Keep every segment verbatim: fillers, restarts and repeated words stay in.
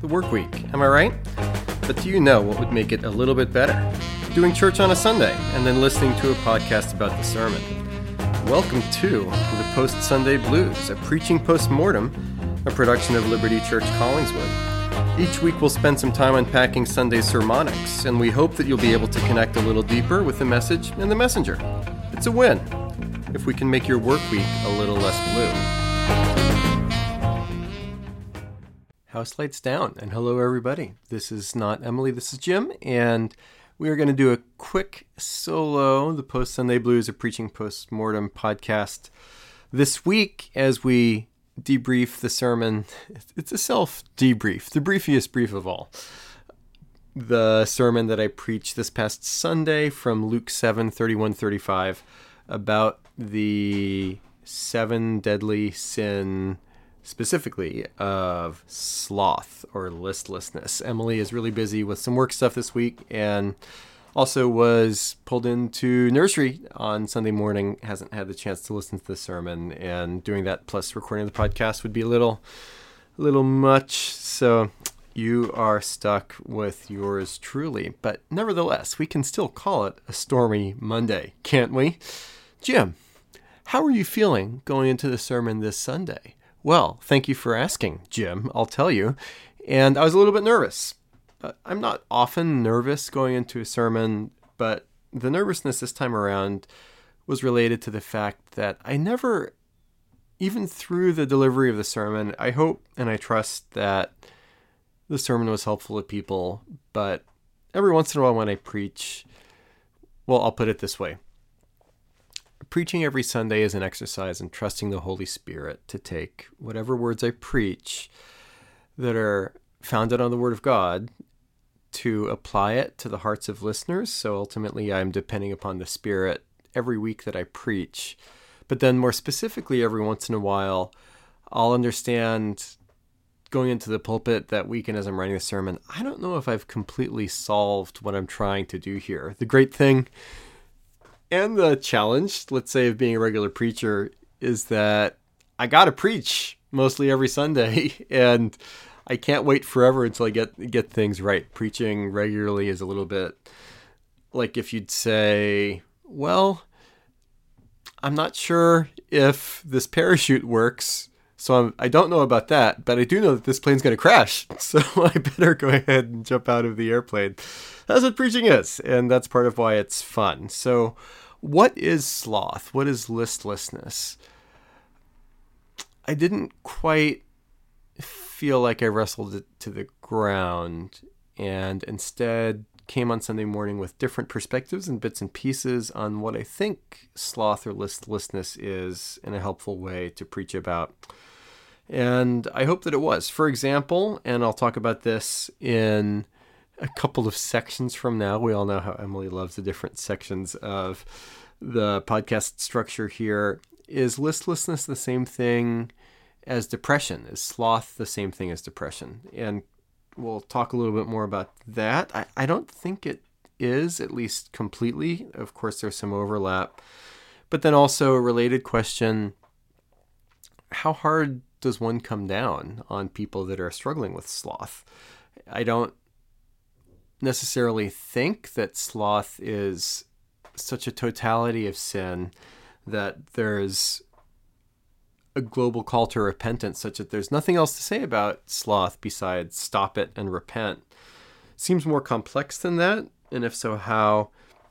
the work week, am I right? But do you know what would make it a little bit better? Doing church on a Sunday and then listening to a podcast about the sermon. Welcome to the Post-Sunday Blues, a preaching post-mortem, a production of Liberty Church Collingswood. Each week we'll spend some time unpacking Sunday sermonics, and we hope that you'll be able to connect a little deeper with the message and the messenger. It's a win if we can make your work week a little less blue. House lights down, and hello everybody. This is not Emily, this is Jim, and we are going to do a quick solo, the Post-Sunday Blues, a preaching post-mortem podcast this week as we debrief the sermon. It's a self-debrief, the briefiest brief of all. The sermon that I preached this past Sunday from Luke seven, thirty-one, thirty-five about the seven deadly sin, specifically of sloth or listlessness. Emily is really busy with some work stuff this week and also was pulled into nursery on Sunday morning, hasn't had the chance to listen to the sermon, and doing that plus recording the podcast would be a little, a little much. So you are stuck with yours truly. But nevertheless, we can still call it a stormy Monday, can't we? Jim, how are you feeling going into the sermon this Sunday? Well, thank you for asking, Jim, I'll tell you. And I was a little bit nervous. Uh, I'm not often nervous going into a sermon, but the nervousness this time around was related to the fact that I never, even through the delivery of the sermon, I hope and I trust that the sermon was helpful to people, but every once in a while when I preach, well, I'll put it this way. Preaching every Sunday is an exercise in trusting the Holy Spirit to take whatever words I preach that are founded on the Word of God to apply it to the hearts of listeners. So ultimately, I'm depending upon the Spirit every week that I preach. But then more specifically, every once in a while, I'll understand going into the pulpit that week and as I'm writing the sermon, I don't know if I've completely solved what I'm trying to do here. The great thing and the challenge, let's say, of being a regular preacher is that I got to preach mostly every Sunday, and I can't wait forever until I get get things right. Preaching regularly is a little bit like if you'd say, well, I'm not sure if this parachute works, so I'm, I don't know about that, but I do know that this plane's going to crash, so I better go ahead and jump out of the airplane. That's what preaching is, and that's part of why it's fun. So what is sloth? What is listlessness? I didn't quite feel like I wrestled it to the ground, and instead came on Sunday morning with different perspectives and bits and pieces on what I think sloth or listlessness is in a helpful way to preach about. And I hope that it was. For example, and I'll talk about this in a couple of sections from now. We all know how Emily loves the different sections of the podcast structure here. Is listlessness the same thing as depression? Is sloth the same thing as depression? And we'll talk a little bit more about that. I, I don't think it is, at least completely. Of course, there's some overlap. But then also a related question, how hard does one come down on people that are struggling with sloth? I don't necessarily think that sloth is such a totality of sin that there's a global call to repentance, such that there's nothing else to say about sloth besides stop it and repent. Seems more complex than that, and if so, how?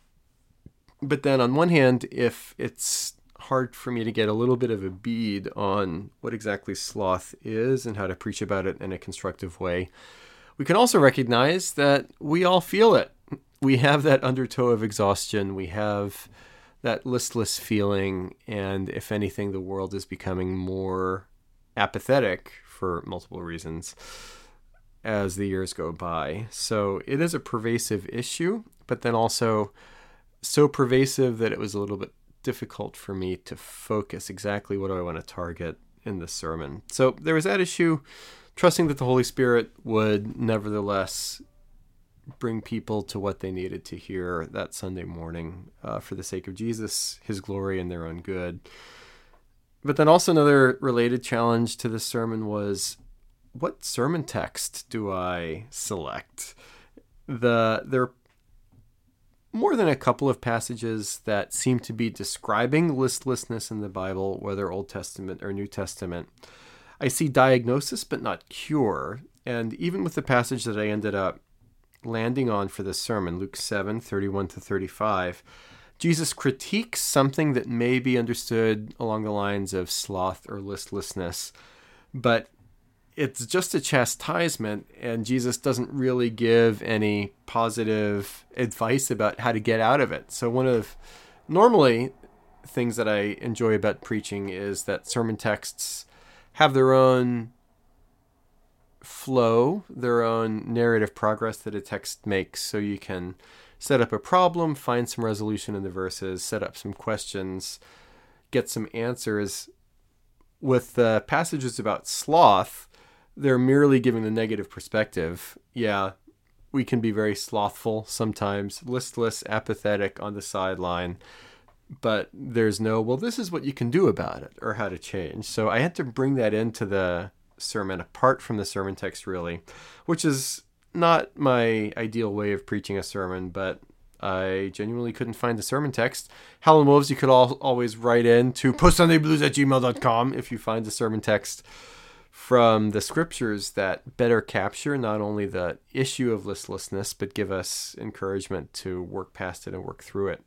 But then on one hand, if it's hard for me to get a little bit of a bead on what exactly sloth is and how to preach about it in a constructive way, we can also recognize that we all feel it. We have that undertow of exhaustion. We have that listless feeling. And if anything, the world is becoming more apathetic for multiple reasons as the years go by. So it is a pervasive issue, but then also so pervasive that it was a little bit difficult for me to focus exactly what do I want to target in the sermon. So there was that issue, trusting that the Holy Spirit would nevertheless bring people to what they needed to hear that Sunday morning uh, for the sake of Jesus, his glory, and their own good. But then also another related challenge to this sermon was what sermon text do I select? The there are more than a couple of passages that seem to be describing listlessness in the Bible, whether Old Testament or New Testament. I see diagnosis, but not cure. And even with the passage that I ended up landing on for this sermon, Luke seven, thirty-one to thirty-five, Jesus critiques something that may be understood along the lines of sloth or listlessness, but it's just a chastisement, and Jesus doesn't really give any positive advice about how to get out of it. So one of normally things that I enjoy about preaching is that sermon texts have their own flow, their own narrative progress that a text makes, so you can set up a problem, find some resolution in the verses, set up some questions, get some answers. With uh, passages about sloth, they're merely giving the negative perspective. Yeah, we can be very slothful sometimes, listless, apathetic, on the sideline, but there's no, well, this is what you can do about it or how to change. So I had to bring that into the sermon apart from the sermon text, really, which is not my ideal way of preaching a sermon, but I genuinely couldn't find the sermon text. Howlin' Wolves, you could all, always write in to post sunday blues at gmail dot com if you find the sermon text from the scriptures that better capture not only the issue of listlessness, but give us encouragement to work past it and work through it.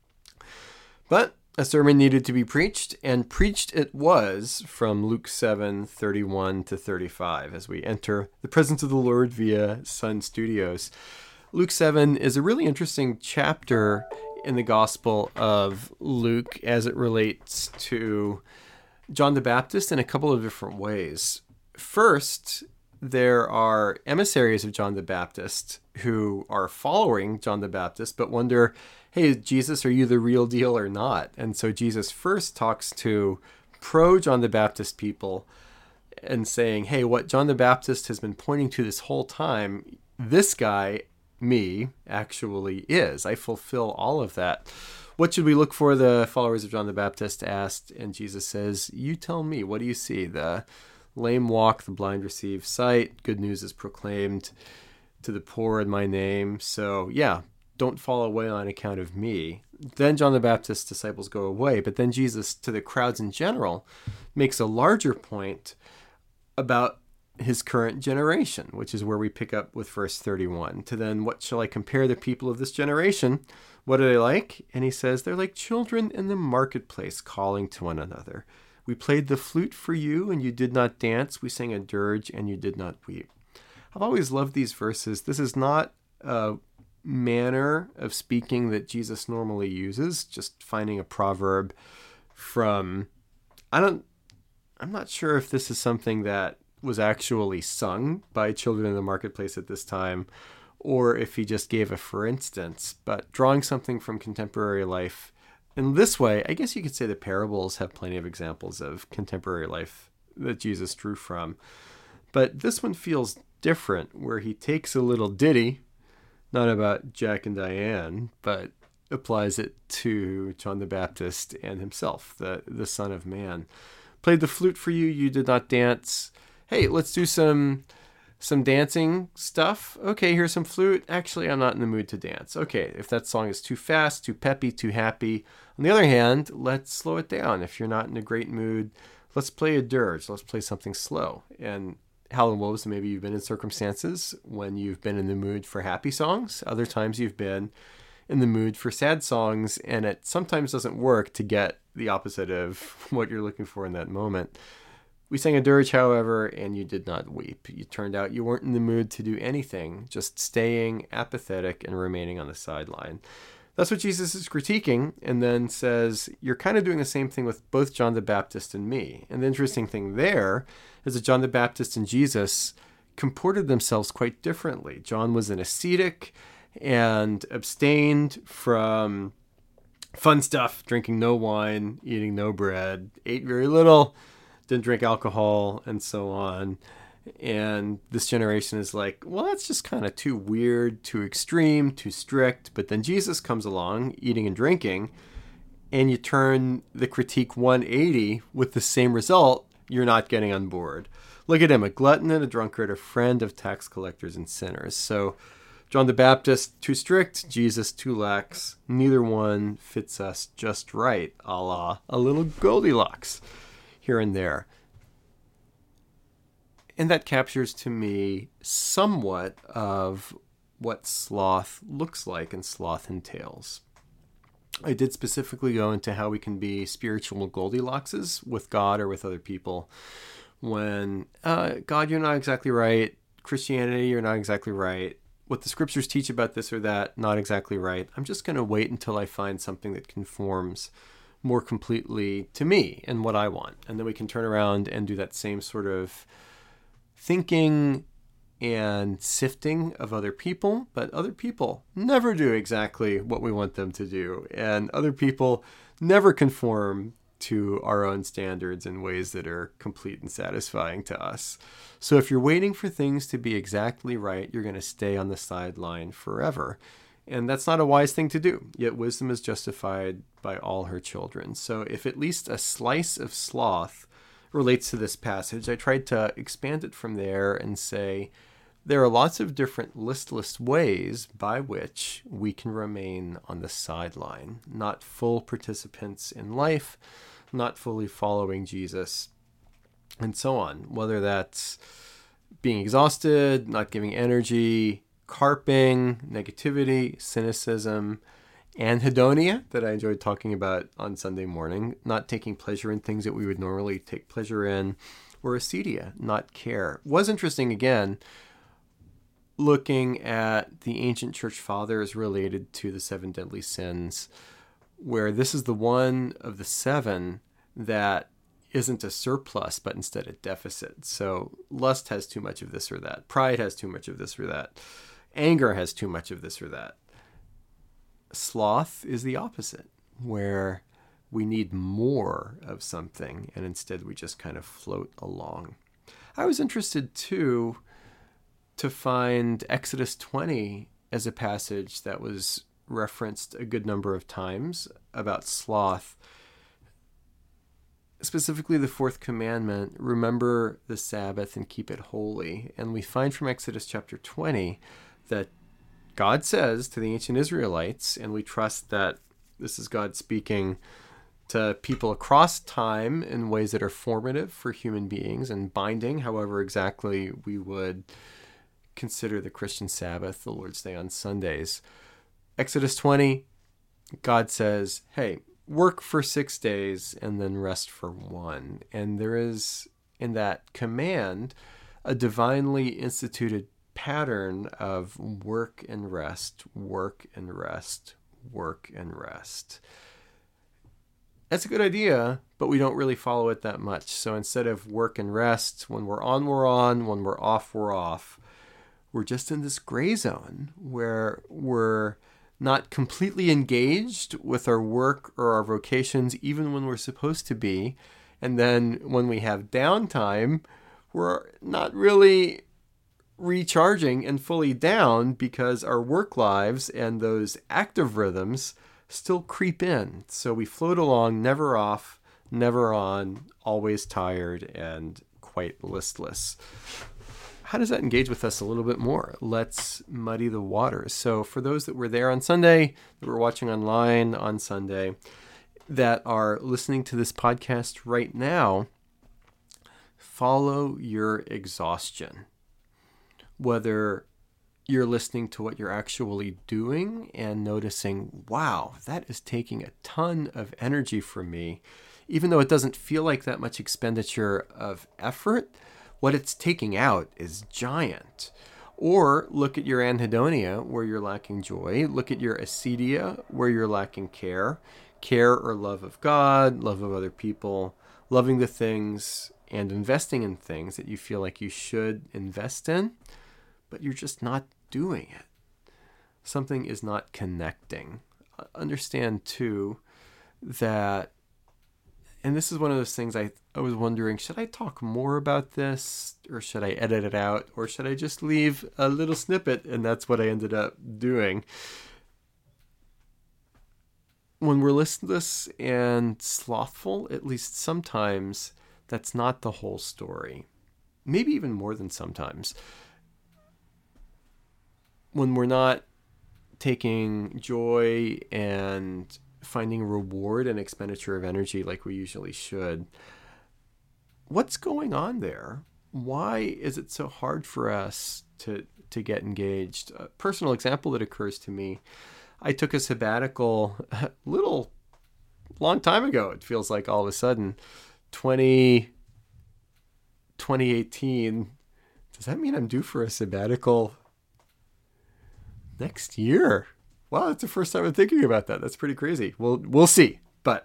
But a sermon needed to be preached, and preached it was from Luke seven, thirty-one to thirty-five, as we enter the presence of the Lord via Sun Studios. Luke seven is a really interesting chapter in the Gospel of Luke as it relates to John the Baptist in a couple of different ways. First, there are emissaries of John the Baptist who are following John the Baptist, but wonder, hey, Jesus, are you the real deal or not? And so Jesus first talks to pro-John the Baptist people and saying, hey, what John the Baptist has been pointing to this whole time, this guy, me, actually is. I fulfill all of that. What should we look for? The followers of John the Baptist asked, and Jesus says, you tell me, what do you see? The lame walk, the blind receive sight, good news is proclaimed to the poor in my name. So yeah, don't fall away on account of me. Then John the Baptist's disciples go away, but then Jesus, to the crowds in general, makes a larger point about his current generation, which is where we pick up with verse thirty-one. To then, what shall I compare the people of this generation? What are they like? And he says, they're like children in the marketplace calling to one another. We played the flute for you, and you did not dance. We sang a dirge, and you did not weep. I've always loved these verses. This is not a manner of speaking that Jesus normally uses, just finding a proverb from, I don't, I'm not sure if this is something that was actually sung by children in the marketplace at this time, or if he just gave a for instance, but drawing something from contemporary life in this way. I guess you could say the parables have plenty of examples of contemporary life that Jesus drew from, but this one feels different, where he takes a little ditty, not about Jack and Diane, but applies it to John the Baptist and himself, the, the Son of Man. Played the flute for you, you did not dance. Hey, let's do some some dancing stuff. Okay, here's some flute. Actually, I'm not in the mood to dance. Okay, if that song is too fast, too peppy, too happy. On the other hand, let's slow it down. If you're not in a great mood, let's play a dirge. Let's play something slow. And Howlin' Wolves, maybe you've been in circumstances when you've been in the mood for happy songs. Other times you've been in the mood for sad songs, and it sometimes doesn't work to get the opposite of what you're looking for in that moment. We sang a dirge, however, and you did not weep. You turned out you weren't in the mood to do anything, just staying apathetic and remaining on the sideline. That's what Jesus is critiquing, and then says, you're kind of doing the same thing with both John the Baptist and me. And the interesting thing there is that John the Baptist and Jesus comported themselves quite differently. John was an ascetic and abstained from fun stuff, drinking no wine, eating no bread, ate very little, didn't drink alcohol, and so on. And this generation is like, well, that's just kind of too weird, too extreme, too strict. But then Jesus comes along, eating and drinking, and you turn the critique one eighty with the same result. You're not getting on board. Look at him, a glutton and a drunkard, a friend of tax collectors and sinners. So John the Baptist, too strict. Jesus, too lax. Neither one fits us just right, a la a little Goldilocks here and there. And that captures to me somewhat of what sloth looks like and sloth entails. I did specifically go into how we can be spiritual Goldilockses with God or with other people when, uh, God, you're not exactly right. Christianity, you're not exactly right. What the scriptures teach about this or that, not exactly right. I'm just going to wait until I find something that conforms more completely to me and what I want. And then we can turn around and do that same sort of thinking and sifting of other people, but other people never do exactly what we want them to do. And other people never conform to our own standards in ways that are complete and satisfying to us. So if you're waiting for things to be exactly right, you're going to stay on the sideline forever. And that's not a wise thing to do. Yet wisdom is justified by all her children. So if at least a slice of sloth relates to this passage, I tried to expand it from there and say, there are lots of different listless ways by which we can remain on the sideline, not full participants in life, not fully following Jesus, and so on. Whether that's being exhausted, not giving energy, carping, negativity, cynicism, anhedonia that I enjoyed talking about on Sunday morning, not taking pleasure in things that we would normally take pleasure in, or acedia, not care. It was interesting, again, looking at the ancient church fathers related to the seven deadly sins, where this is the one of the seven that isn't a surplus, but instead a deficit. So lust has too much of this or that. Pride has too much of this or that. Anger has too much of this or that. Sloth is the opposite, where we need more of something, and instead we just kind of float along. I was interested, too, to find Exodus twenty as a passage that was referenced a good number of times about sloth. Specifically the fourth commandment, remember the Sabbath and keep it holy. And we find from Exodus chapter twenty that God says to the ancient Israelites, and we trust that this is God speaking to people across time in ways that are formative for human beings and binding, however exactly we would consider the Christian Sabbath, the Lord's Day on Sundays. Exodus twenty, God says, hey, work for six days and then rest for one. And there is in that command a divinely instituted pattern of work and rest, work and rest, work and rest. That's a good idea, but we don't really follow it that much. So instead of work and rest, when we're on, we're on, when we're off, we're off. We're just in this gray zone where we're not completely engaged with our work or our vocations, even when we're supposed to be. And then when we have downtime, we're not really recharging and fully down because our work lives and those active rhythms still creep in. So we float along, never off, never on, always tired and quite listless. How does that engage with us a little bit more? Let's muddy the waters. So for those that were there on Sunday, that were watching online on Sunday, that are listening to this podcast right now, follow your exhaustion. Whether you're listening to what you're actually doing and noticing, wow, that is taking a ton of energy from me, even though it doesn't feel like that much expenditure of effort, what it's taking out is giant. Or look at your anhedonia, where you're lacking joy. Look at your acedia, where you're lacking care. Care or love of God, love of other people, loving the things and investing in things that you feel like you should invest in, but you're just not doing it. Something is not connecting. Understand, too, that, and this is one of those things I, I was wondering, should I talk more about this, or should I edit it out, or should I just leave a little snippet? And that's what I ended up doing. When we're listless and slothful, at least sometimes, that's not the whole story. maybe even more than sometimes, when we're not taking joy and finding reward and expenditure of energy like we usually should, what's going on there? Why is it so hard for us to to get engaged? A personal example that occurs to me, I took a sabbatical a little long time ago. It feels like all of a sudden, twenty, twenty eighteen. Does that mean I'm due for a sabbatical next year? Wow, that's the first time I'm thinking about that. That's pretty crazy. We'll we'll see. But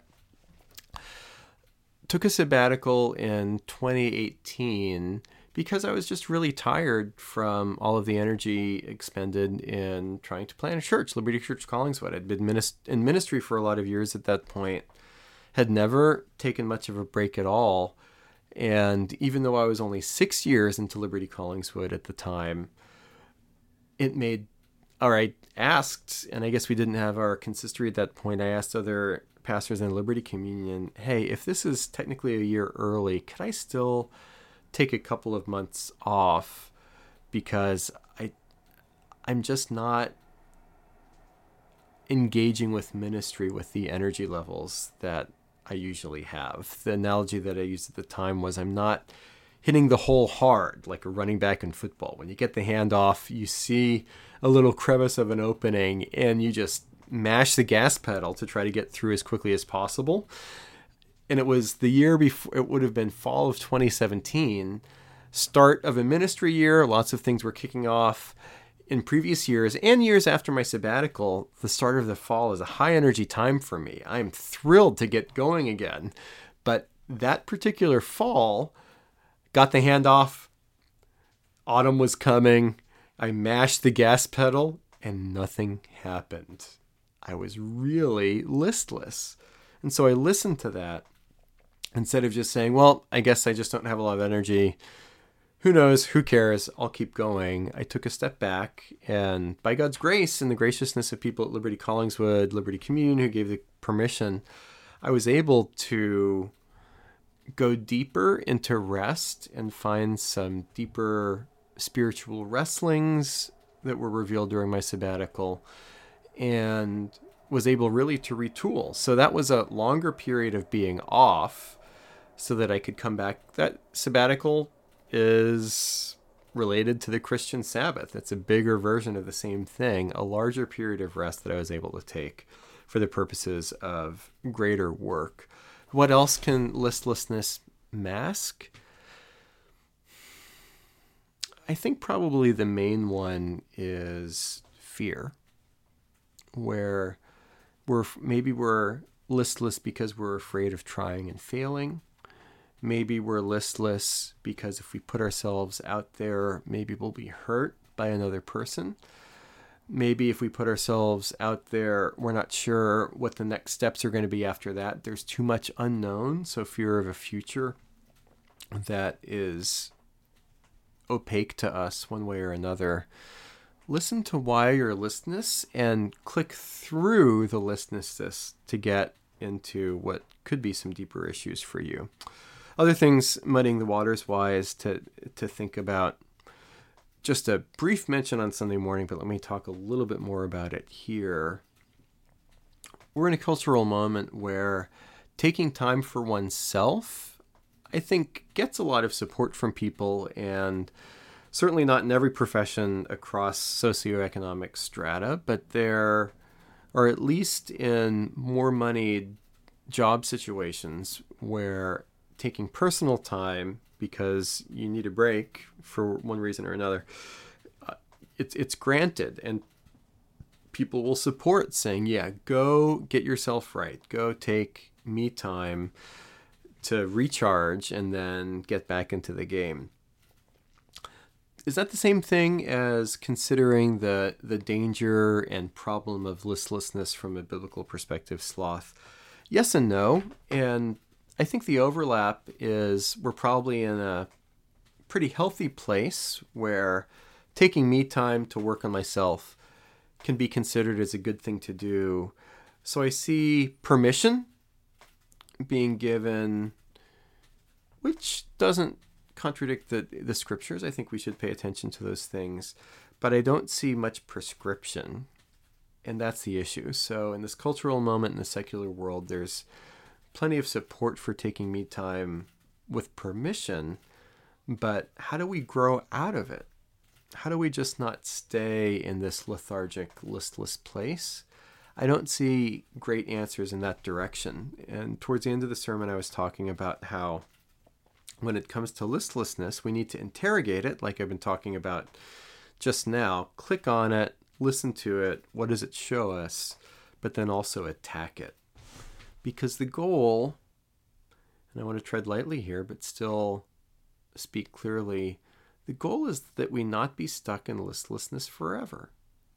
took a sabbatical in twenty eighteen because I was just really tired from all of the energy expended in trying to plant a church, Liberty Church Collingswood. I'd been minist- in ministry for a lot of years at that point, had never taken much of a break at all. And even though I was only six years into Liberty Collingswood at the time, it made, all right, asked, and I guess we didn't have our consistory at that point, I asked other pastors in Liberty Communion, hey, if this is technically a year early, could I still take a couple of months off? Because I, I'm just not engaging with ministry with the energy levels that I usually have. The analogy that I used at the time was I'm not hitting the hole hard like a running back in football. When you get the handoff, you see a little crevice of an opening and you just mash the gas pedal to try to get through as quickly as possible. And it was the year before, it would have been fall of twenty seventeen, start of a ministry year. Lots of things were kicking off in previous years and years after my sabbatical. The start of the fall is a high energy time for me. I'm thrilled to get going again. But that particular fall, got the handoff, autumn was coming, I mashed the gas pedal and nothing happened. I was really listless. And so I listened to that instead of just saying, well, I guess I just don't have a lot of energy. Who knows? Who cares? I'll keep going. I took a step back, and by God's grace and the graciousness of people at Liberty Collingswood, Liberty Communion, who gave the permission, I was able to go deeper into rest and find some deeper spiritual wrestlings that were revealed during my sabbatical, and was able really to retool. So that was a longer period of being off so that I could come back. That sabbatical is related to the Christian Sabbath. It's a bigger version of the same thing, a larger period of rest that I was able to take for the purposes of greater work. What else can listlessness mask? I think probably the main one is fear, where we're maybe we're listless because we're afraid of trying and failing. Maybe we're listless because if we put ourselves out there, maybe we'll be hurt by another person. Maybe if we put ourselves out there, we're not sure what the next steps are going to be after that. There's too much unknown, so fear of a future that is opaque to us one way or another. Listen to why you're listless and click through the listlessness to get into what could be some deeper issues for you. Other things muddying the waters wise to to think about. Just a brief mention on Sunday morning, but let me talk a little bit more about it here. We're in a cultural moment where taking time for oneself, I think, gets a lot of support from people, and certainly not in every profession across socioeconomic strata, but there are at least in more moneyed job situations where taking personal time because you need a break for one reason or another, uh, it's it's granted, and people will support saying, yeah, go get yourself right, go take me time to recharge and then get back into the game. Is that the same thing as considering the the danger and problem of listlessness from a biblical perspective, sloth? Yes and no. And I think the overlap is we're probably in a pretty healthy place where taking me time to work on myself can be considered as a good thing to do. So I see permission being given, which doesn't contradict the, the scriptures. I think we should pay attention to those things. But I don't see much prescription. And that's the issue. So in this cultural moment in the secular world, there's plenty of support for taking me time with permission. But how do we grow out of it? How do we just not stay in this lethargic, listless place? I don't see great answers in that direction. And towards the end of the sermon, I was talking about how when it comes to listlessness, we need to interrogate it, like I've been talking about just now. Click on it, listen to it, what does it show us, but then also attack it. Because the goal, and I want to tread lightly here, but still speak clearly, the goal is that we not be stuck in listlessness forever.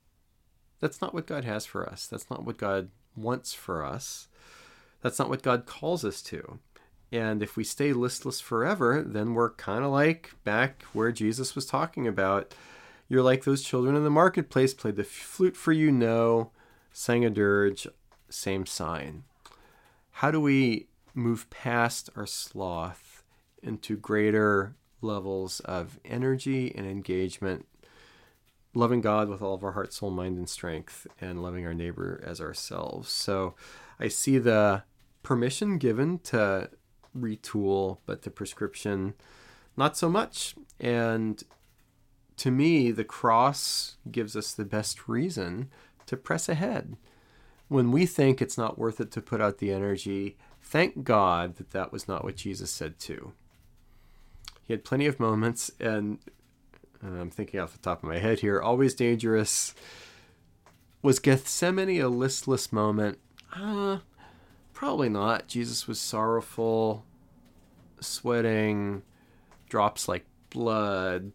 That's not what God has for us. That's not what God wants for us. That's not what God calls us to. And if we stay listless forever, then we're kind of like back where Jesus was talking about. You're like those children in the marketplace, played the flute for you know, sang a dirge, same sign. How do we move past our sloth into greater levels of energy and engagement, loving God with all of our heart, soul, mind, and strength, and loving our neighbor as ourselves? So I see the permission given to retool, but the prescription, not so much. And to me, the cross gives us the best reason to press ahead. When we think it's not worth it to put out the energy, thank God that that was not what Jesus said too. He had plenty of moments, and I'm thinking off the top of my head here, always dangerous. Was Gethsemane a listless moment? Uh, probably not. Jesus was sorrowful, sweating, drops like blood.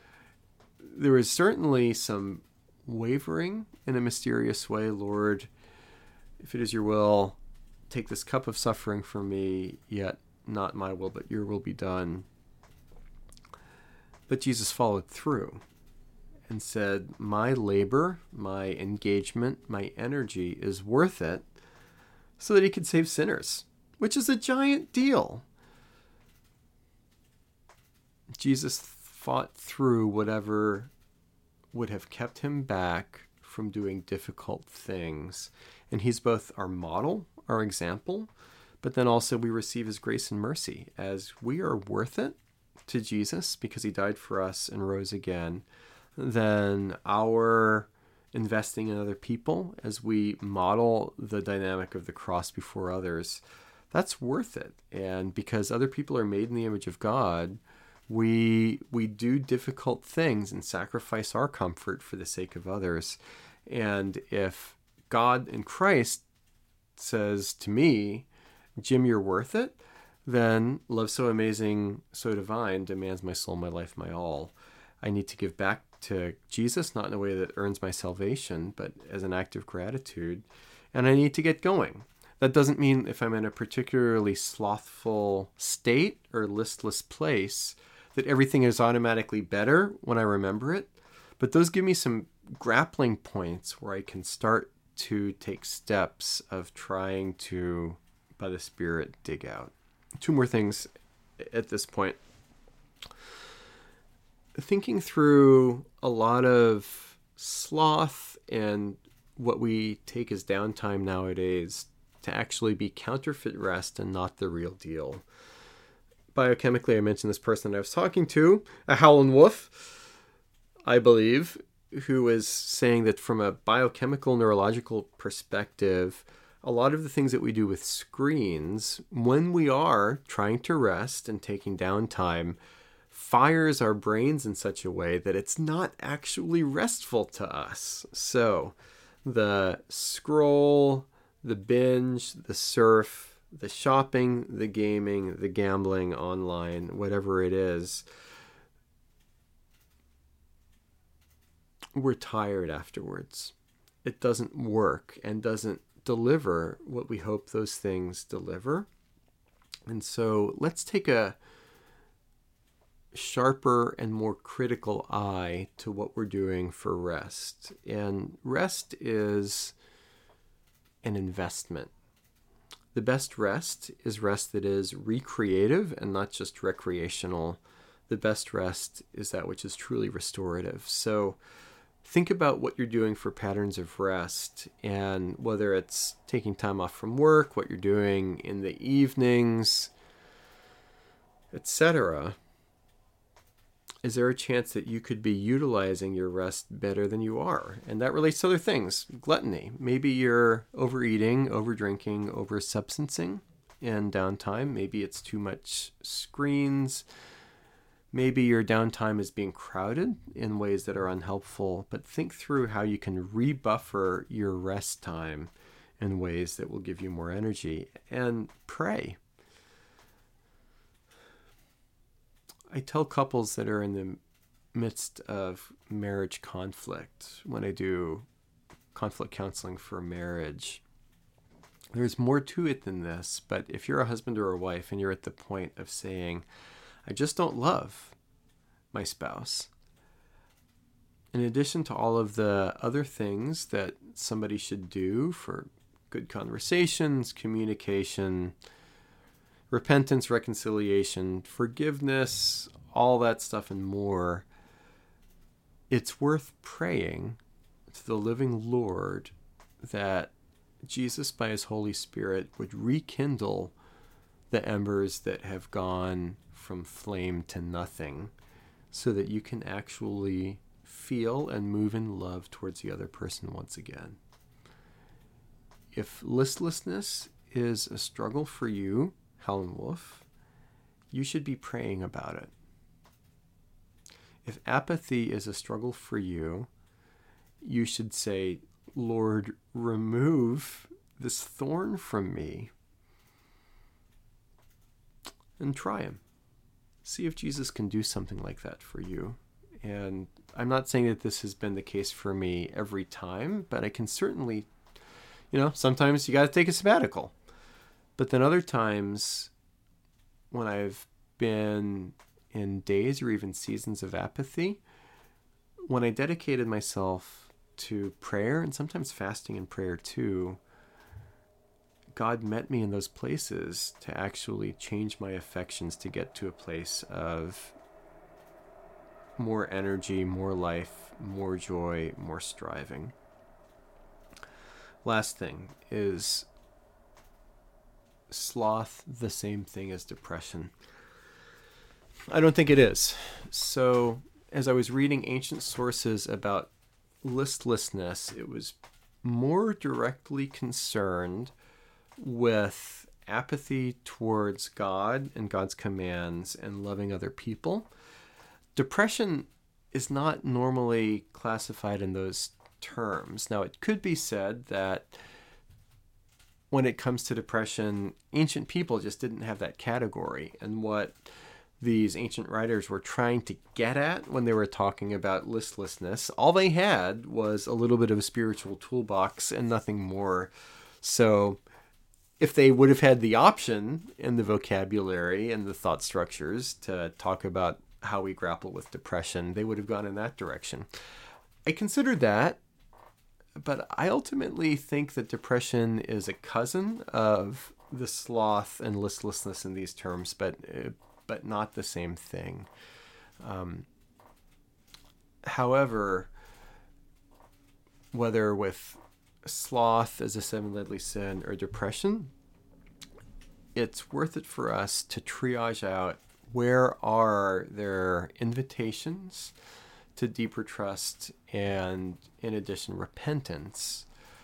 There was certainly some wavering in a mysterious way. Lord, if it is your will, take this cup of suffering from me, yet not my will, but your will be done. But Jesus followed through and said, my labor, my engagement, my energy is worth it so that he could save sinners, which is a giant deal. Jesus fought through whatever would have kept him back from doing difficult things. And he's both our model, our example, but then also we receive his grace and mercy as we are worth it to Jesus because he died for us and rose again. Then our investing in other people as we model the dynamic of the cross before others, that's worth it. And because other people are made in the image of God, we we do difficult things and sacrifice our comfort for the sake of others. And if God in Christ says to me, Jim, you're worth it, then love so amazing, so divine demands my soul, my life, my all. I need to give back to Jesus, not in a way that earns my salvation, but as an act of gratitude. And I need to get going. That doesn't mean if I'm in a particularly slothful state or listless place that everything is automatically better when I remember it. But those give me some grappling points where I can start to take steps of trying to, by the Spirit, dig out. Two more things at this point. Thinking through a lot of sloth and what we take as downtime nowadays to actually be counterfeit rest and not the real deal. Biochemically, I mentioned this person I was talking to, a Howlin' Wolf, I believe, who was saying that from a biochemical neurological perspective, a lot of the things that we do with screens, when we are trying to rest and taking downtime, fires our brains in such a way that it's not actually restful to us. So the scroll, the binge, the surf, the shopping, the gaming, the gambling online, whatever it is, we're tired afterwards. It doesn't work and doesn't deliver what we hope those things deliver. And so let's take a sharper and more critical eye to what we're doing for rest. And rest is an investment. The best rest is rest that is recreative and not just recreational. the best rest is that which is truly restorative. So think about what you're doing for patterns of rest, and whether it's taking time off from work, what you're doing in the evenings, et cetera. Is there a chance that you could be utilizing your rest better than you are? And that relates to other things. Gluttony. Maybe you're overeating, overdrinking, oversubstancing in downtime. Maybe it's too much screens. Maybe your downtime is being crowded in ways that are unhelpful. But think through how you can rebuffer your rest time in ways that will give you more energy. And pray. I tell couples that are in the midst of marriage conflict, when I do conflict counseling for marriage, there's more to it than this. But if you're a husband or a wife and you're at the point of saying, I just don't love my spouse, in addition to all of the other things that somebody should do for good conversations, communication, repentance, reconciliation, forgiveness, all that stuff and more, it's worth praying to the living Lord that Jesus, by his Holy Spirit, would rekindle the embers that have gone from flame to nothing, so that you can actually feel and move in love towards the other person once again. If listlessness is a struggle for you, Helen Wolf, you should be praying about it. If apathy is a struggle for you, you should say, Lord, remove this thorn from me. And try him. See if Jesus can do something like that for you. And I'm not saying that this has been the case for me every time, but I can certainly, you know, sometimes you got to take a sabbatical. But then other times, when I've been in days or even seasons of apathy, when I dedicated myself to prayer, and sometimes fasting and prayer too, God met me in those places to actually change my affections to get to a place of more energy, more life, more joy, more striving. Last thing is, sloth the same thing as depression? I don't think it is. So as I was reading ancient sources about listlessness, it was more directly concerned with apathy towards God and God's commands and loving other people. Depression is not normally classified in those terms. Now, it could be said that when it comes to depression, ancient people just didn't have that category. And what these ancient writers were trying to get at when they were talking about listlessness, all they had was a little bit of a spiritual toolbox and nothing more. So if they would have had the option in the vocabulary and the thought structures to talk about how we grapple with depression, they would have gone in that direction. I consider that, but I ultimately think that depression is a cousin of the sloth and listlessness in these terms, but but not the same thing. Um, however, whether with sloth as a seven deadly sin or depression, it's worth it for us to triage out where are there invitations to deeper trust and, in addition, repentance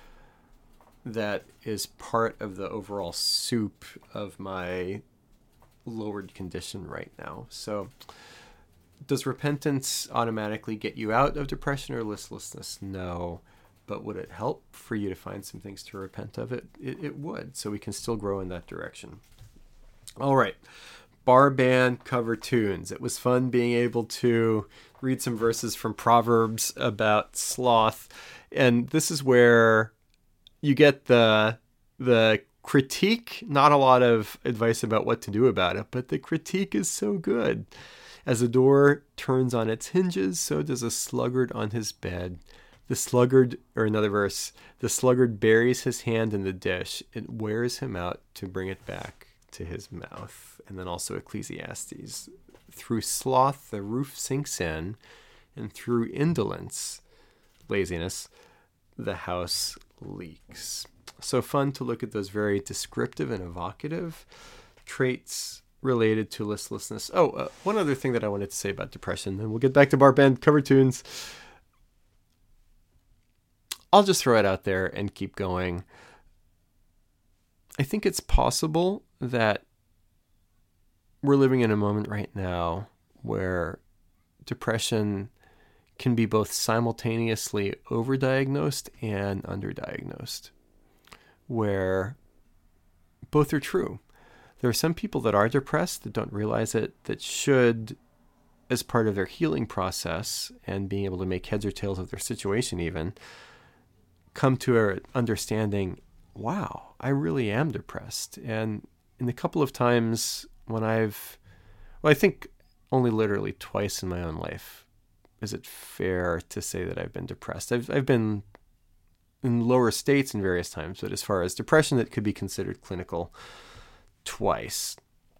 that is part of the overall soup of my lowered condition right now. So does repentance automatically get you out of depression or listlessness? No. But would it help for you to find some things to repent of? It, it, it would. So we can still grow in that direction. All right. Bar band cover tunes. It was fun being able to read some verses from Proverbs about sloth. And this is where you get the the critique, not a lot of advice about what to do about it, but the critique is so good. As a door turns on its hinges, so does a sluggard on his bed. The sluggard, or another verse, the sluggard buries his hand in the dish. It wears him out to bring it back to his mouth. And then also Ecclesiastes through sloth the roof sinks in, and through indolence, laziness, the house leaks. So fun to look at those very descriptive and evocative traits related to listlessness. Oh, uh, one other thing that I wanted to say about depression, and we'll get back to Bar Band cover tunes. I'll just throw it out there and keep going. I think it's possible that we're living in a moment right now where depression can be both simultaneously overdiagnosed and underdiagnosed, where both are true. There are some people that are depressed that don't realize it, that should, as part of their healing process and being able to make heads or tails of their situation even, come to an understanding, wow, I really am depressed. And in the couple of times when I've, well, I think only literally twice in my own life, is it fair to say that I've been depressed? I've I've been in lower states in various times, but as far as depression that could be considered clinical, twice.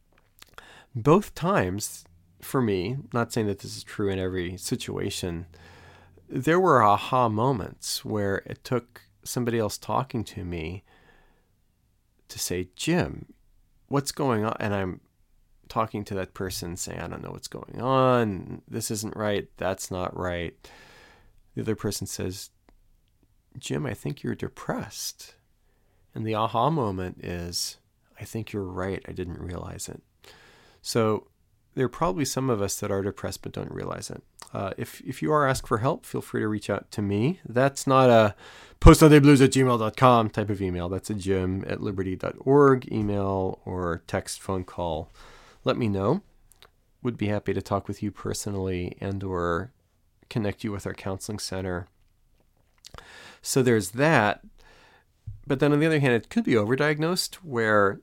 Both times, for me, not saying that this is true in every situation, there were aha moments where it took somebody else talking to me to say, Jim, what's going on? And I'm talking to that person saying, I don't know what's going on. This isn't right. That's not right. The other person says, Jim, I think you're depressed. And the aha moment is, I think you're right. I didn't realize it. So there are probably some of us that are depressed but don't realize it. Uh, if if you are asked for help, feel free to reach out to me. That's not a postsundayblues at gmail dot com type of email. That's a jim at liberty dot org email or text, phone call. Let me know. Would be happy to talk with you personally and or connect you with our counseling center. So there's that. But then on the other hand, it could be overdiagnosed where,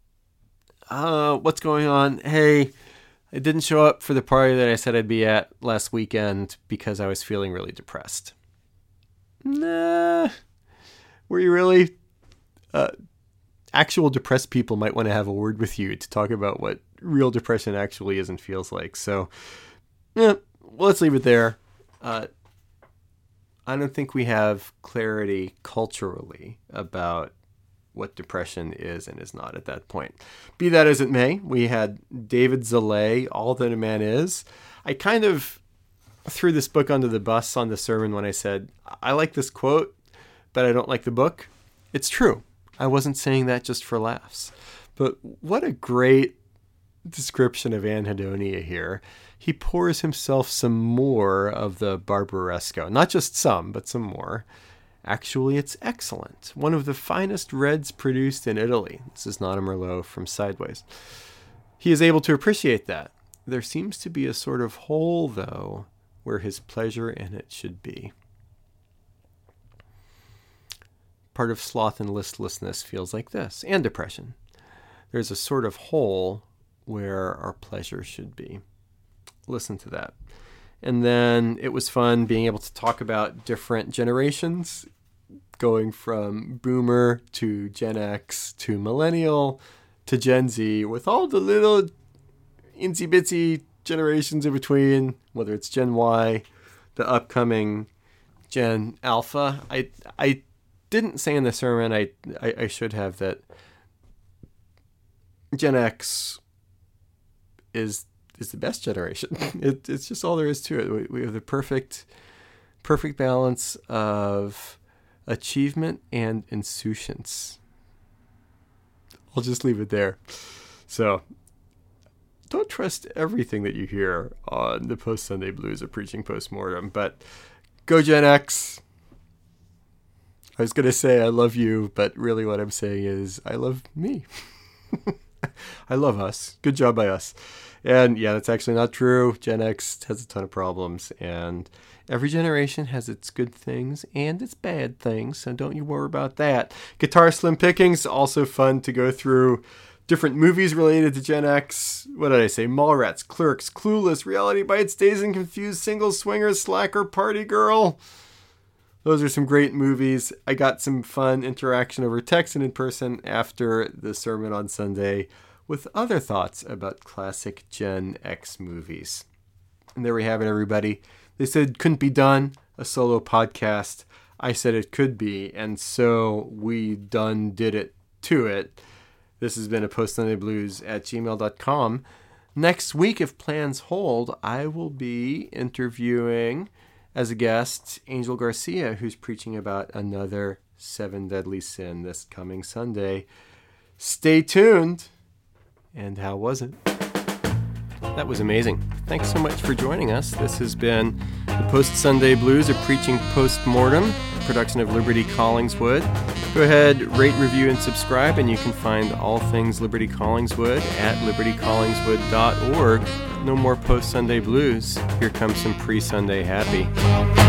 uh, what's going on? Hey, I didn't show up for the party that I said I'd be at last weekend because I was feeling really depressed. Nah. Were you really? Uh, actual depressed people might want to have a word with you to talk about what real depression actually is and feels like. So, yeah, well, let's leave it there. Uh, I don't think we have clarity culturally about what depression is and is not at that point. Be that as it may, we had David Zalé, All That a Man Is. I kind of threw this book under the bus on the sermon when I said, I like this quote, but I don't like the book. It's true. I wasn't saying that just for laughs. But what a great description of anhedonia here. He pours himself some more of the Barbaresco. Not just some, but some more. Actually, it's excellent. One of the finest reds produced in Italy. This is not a Merlot from Sideways. He is able to appreciate that. There seems to be a sort of hole, though, where his pleasure in it should be. Part of sloth and listlessness feels like this, and depression. There's a sort of hole where our pleasure should be. Listen to that. And then it was fun being able to talk about different generations, going from boomer to Gen X to millennial to Gen Z, with all the little insy bitsy generations in between, whether it's Gen Y, the upcoming Gen Alpha. I I didn't say in the sermon, I, I, I should have, that Gen X is is the best generation. It, it's just all there is to it. We, we have the perfect, perfect balance of achievement and insouciance. I'll just leave it there. So, don't trust everything that you hear on the Post Sunday Blues or Preaching Postmortem, but go Gen X. I was going to say I love you, but really what I'm saying is I love me. I love us. Good job by us. And yeah, that's actually not true. Gen X has a ton of problems, and every generation has its good things and its bad things, so don't you worry about that. Guitar Slim Pickings, also fun to go through different movies related to Gen X. What did I say? Mallrats, Clerks, Clueless, Reality Bites, Dazed and Confused, Single Swingers, Slacker, Party Girl. Those are some great movies. I got some fun interaction over text and in person after the sermon on Sunday with other thoughts about classic Gen X movies. And there we have it, everybody. They said it couldn't be done, a solo podcast. I said it could be, and so we done did it to it. This has been a Post Sunday Blues at gmail dot com. Next week, if plans hold, I will be interviewing as a guest Angel Garcia, who's preaching about another Seven Deadly Sin this coming Sunday. Stay tuned. And how was it? That was amazing. Thanks so much for joining us. This has been the Post Sunday Blues, a preaching post-mortem, a production of Liberty Collingswood. Go ahead, rate, review, and subscribe, and you can find all things Liberty Collingswood at liberty collingswood dot org. No more Post Sunday Blues. Here comes some pre-Sunday happy.